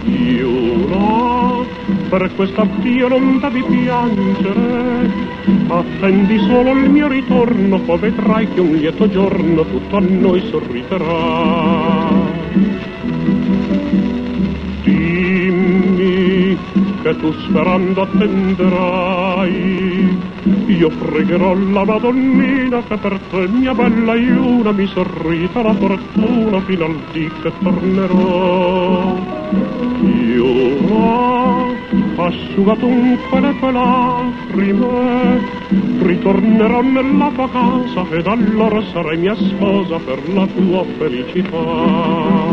Giuro, per quest'addio non devi piangere, attendi solo il mio ritorno, poi vedrai che un lieto giorno tutto a noi sorriderà. Dimmi che tu sperando attenderai, io pregherò la Madonnina che per te, mia bella Iuna, mi sorrida la fortuna fino al dì che tornerò. Iuna, asciuga dunque le tue lacrime, ritornerò nella tua casa ed allora sarai mia sposa per la tua felicità.